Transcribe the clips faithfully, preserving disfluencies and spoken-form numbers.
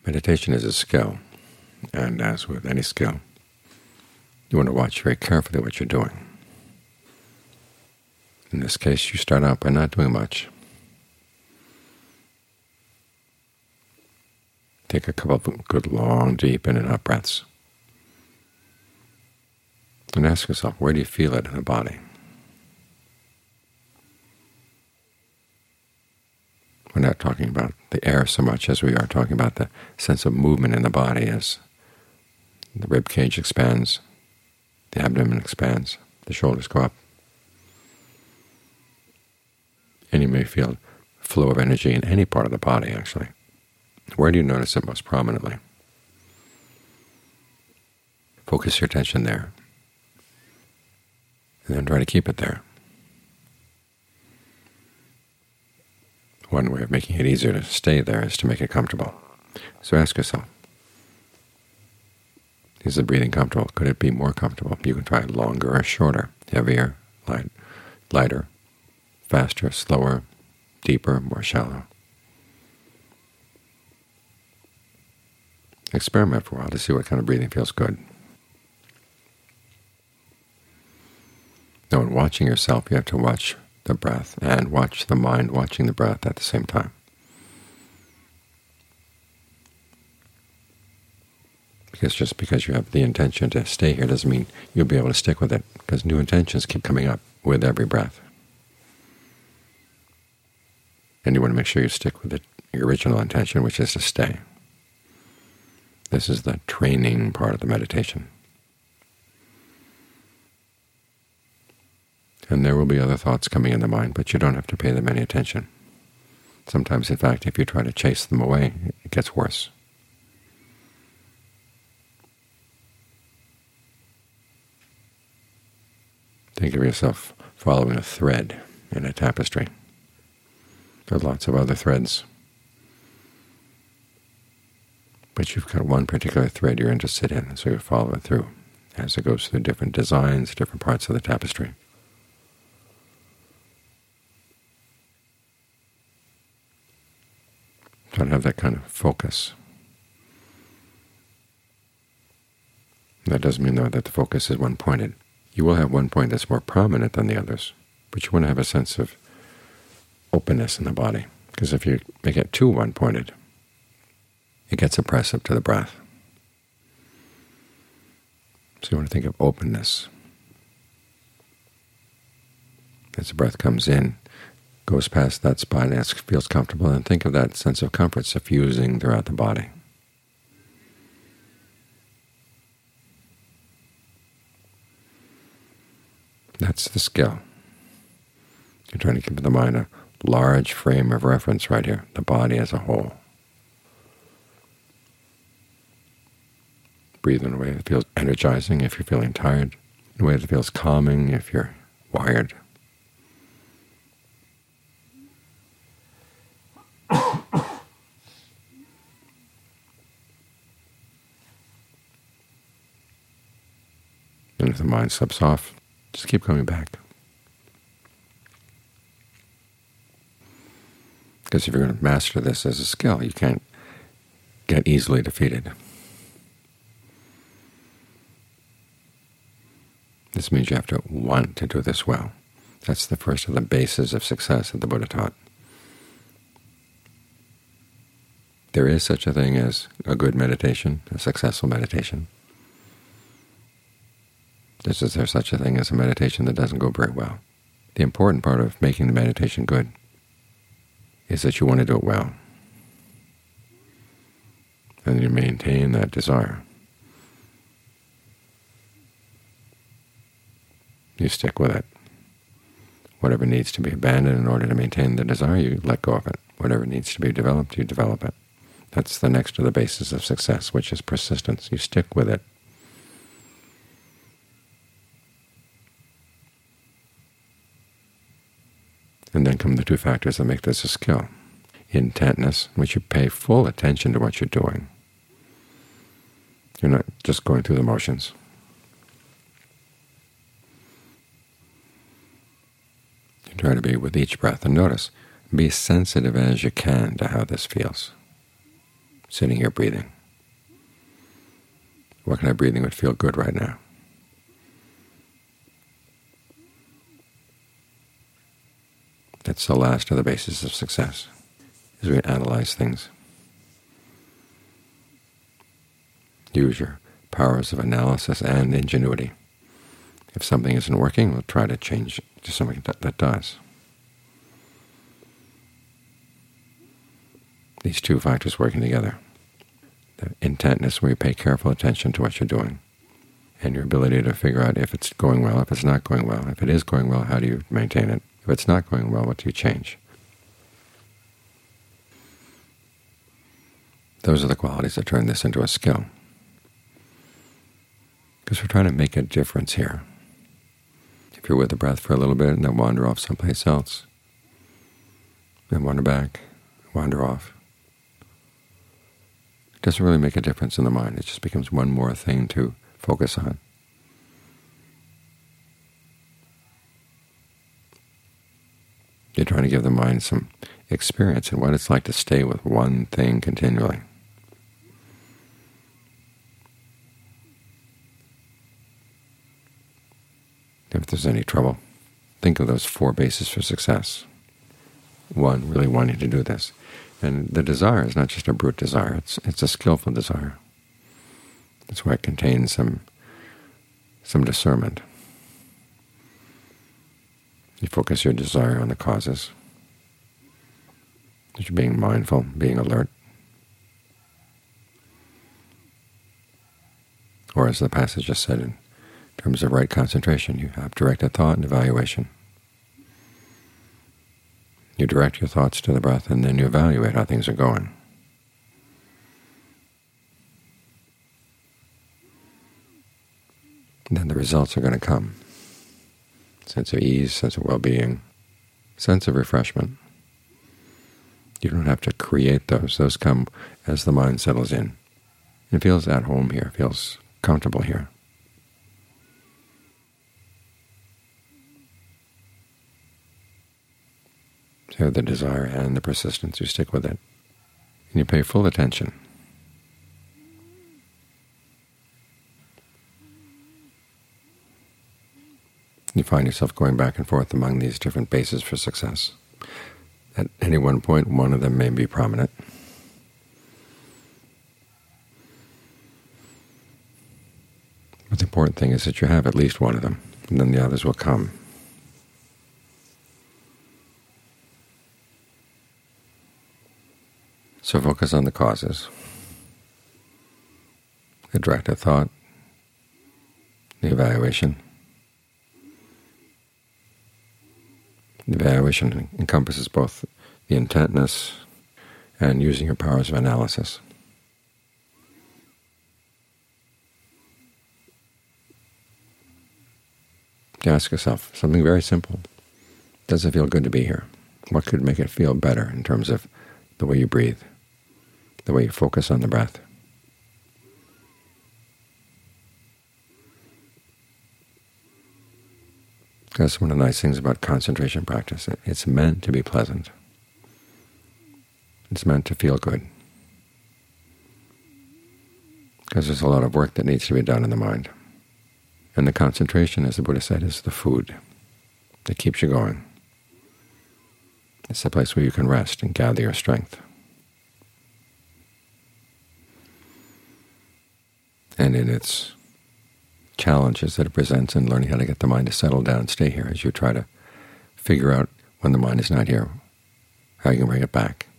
Meditation is a skill, and as with any skill, you want to watch very carefully what you're doing. In this case, you start out by not doing much. Take a couple of good, long, deep in and out breaths. And ask yourself, where do you feel it in the body? We're not talking about the air so much as we are talking about the sense of movement in the body as the rib cage expands, the abdomen expands, the shoulders go up. And you may feel a flow of energy in any part of the body, actually. Where do you notice it most prominently? Focus your attention there, and then try to keep it there. One way of making it easier to stay there is to make it comfortable. So ask yourself, is the breathing comfortable? Could it be more comfortable? You can try longer or shorter, heavier, light, lighter, faster, slower, deeper, more shallow. Experiment for a while to see what kind of breathing feels good. Now, in watching yourself, you have to watch the breath and watch the mind watching the breath at the same time. Because just because you have the intention to stay here doesn't mean you'll be able to stick with it, because new intentions keep coming up with every breath. And you want to make sure you stick with it, your original intention, which is to stay. This is the training part of the meditation. And there will be other thoughts coming in the mind, but you don't have to pay them any attention. Sometimes, in fact, if you try to chase them away, it gets worse. Think of yourself following a thread in a tapestry. There are lots of other threads, but you've got one particular thread you're interested in, so you follow it through as it goes through different designs, different parts of the tapestry. Try to have that kind of focus. That doesn't mean, though, that the focus is one-pointed. You will have one point that's more prominent than the others, but you want to have a sense of openness in the body, because if you make it too one-pointed, it gets oppressive to the breath. So you want to think of openness. As the breath comes in, goes past that spot and it feels comfortable, and think of that sense of comfort suffusing throughout the body. That's the skill. You're trying to keep in the mind a large frame of reference right here, the body as a whole. Breathe in a way that feels energizing if you're feeling tired, in a way that feels calming if you're wired. And if the mind slips off, just keep coming back. Because if you're going to master this as a skill, you can't get easily defeated. This means you have to want to do this well. That's the first of the bases of success that the Buddha taught. There is such a thing as a good meditation, a successful meditation. Just as there's such a thing as a meditation that doesn't go very well. The important part of making the meditation good is that you want to do it well, and you maintain that desire. You stick with it. Whatever needs to be abandoned in order to maintain the desire, you let go of it. Whatever needs to be developed, you develop it. That's the next of the basis of success, which is persistence. You stick with it. And then come the two factors that make this a skill. Intentness, in which you pay full attention to what you're doing. You're not just going through the motions. You try to be with each breath, and notice, be as sensitive as you can to how this feels. sitting here breathing. What kind of breathing would feel good right now? That's the last of the basis of success, is we analyze things. Use your powers of analysis and ingenuity. If something isn't working, we'll try to change it to something that, that does. These two factors working together. The intentness, where you pay careful attention to what you're doing, and your ability to figure out if it's going well, if it's not going well. If it is going well, how do you maintain it? If it's not going well, what do you change? Those are the qualities that turn this into a skill. Because we're trying to make a difference here. If you're with the breath for a little bit and then wander off someplace else, then wander back, wander off, it doesn't really make a difference in the mind. It just becomes one more thing to focus on. You're trying to give the mind some experience in what it's like to stay with one thing continually. If there's any trouble, think of those four bases for success. One, really wanting to do this. And the desire is not just a brute desire, it's it's a skillful desire. That's why it contains some, some discernment. You focus your desire on the causes. That you're being mindful, being alert. Or as the passage just said, in terms of right concentration, you have directed thought and evaluation. You direct your thoughts to the breath, and then you evaluate how things are going. And then the results are going to come. Sense of ease, sense of well-being, sense of refreshment. You don't have to create those. Those come as the mind settles in. It feels at home here, feels comfortable here. So you have the desire and the persistence. You stick with it. And you pay full attention. You find yourself going back and forth among these different bases for success. At any one point, one of them may be prominent. But the important thing is that you have at least one of them, and then the others will come. So focus on the causes, the directed thought, the evaluation. The evaluation encompasses both the intentness and using your powers of analysis. You ask yourself something very simple. Does it feel good to be here? What could make it feel better in terms of the way you breathe, the way you focus on the breath? That's one of the nice things about concentration practice. It's meant to be pleasant. It's meant to feel good. Because there's a lot of work that needs to be done in the mind. And the concentration, as the Buddha said, is the food that keeps you going. It's the place where you can rest and gather your strength. And in its challenges that it presents in learning how to get the mind to settle down and stay here, as you try to figure out when the mind is not here, how you can bring it back.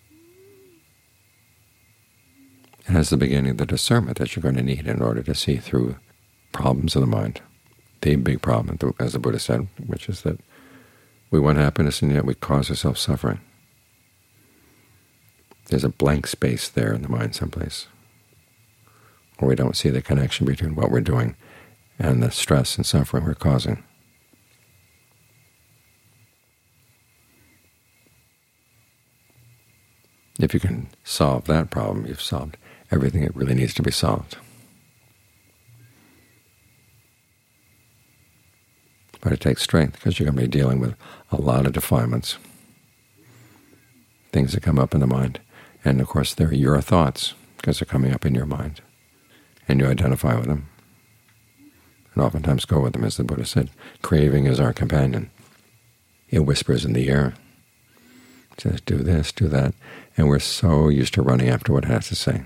It has the beginning of the discernment that you're going to need in order to see through problems of the mind. The big problem, as the Buddha said, which is that we want happiness and yet we cause ourselves suffering. There's a blank space there in the mind someplace, where we don't see the connection between what we're doing and the stress and suffering we're causing. If you can solve that problem, you've solved everything that really needs to be solved. But it takes strength, because you're going to be dealing with a lot of defilements, things that come up in the mind, And of course they're your thoughts because they're coming up in your mind, and you identify with them, and oftentimes go with them. As the Buddha said, craving is our companion. It whispers in the ear, it says, do this, do that, and we're so used to running after what it has to say.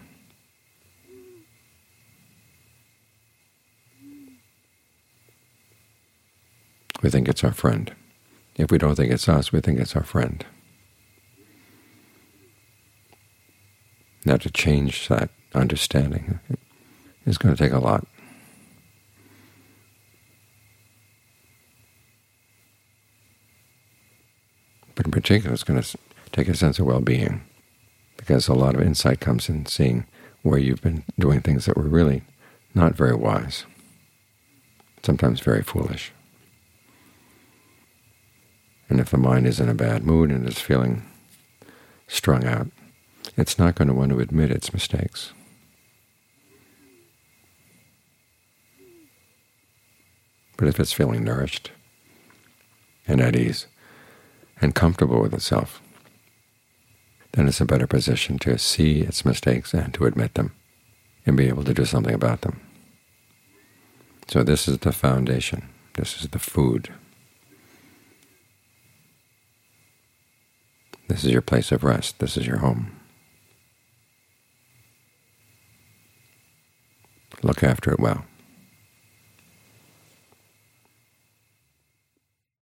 We think it's our friend. If we don't think it's us, we think it's our friend. Now, to change that understanding is going to take a lot. But in particular, it's going to take a sense of well-being, because a lot of insight comes in seeing where you've been doing things that were really not very wise, sometimes very foolish. And if the mind is in a bad mood and is feeling strung out, it's not going to want to admit its mistakes. But if it's feeling nourished and at ease and comfortable with itself, then it's a better position to see its mistakes and to admit them and be able to do something about them. So this is the foundation. This is the food. This is your place of rest. This is your home. Look after it well.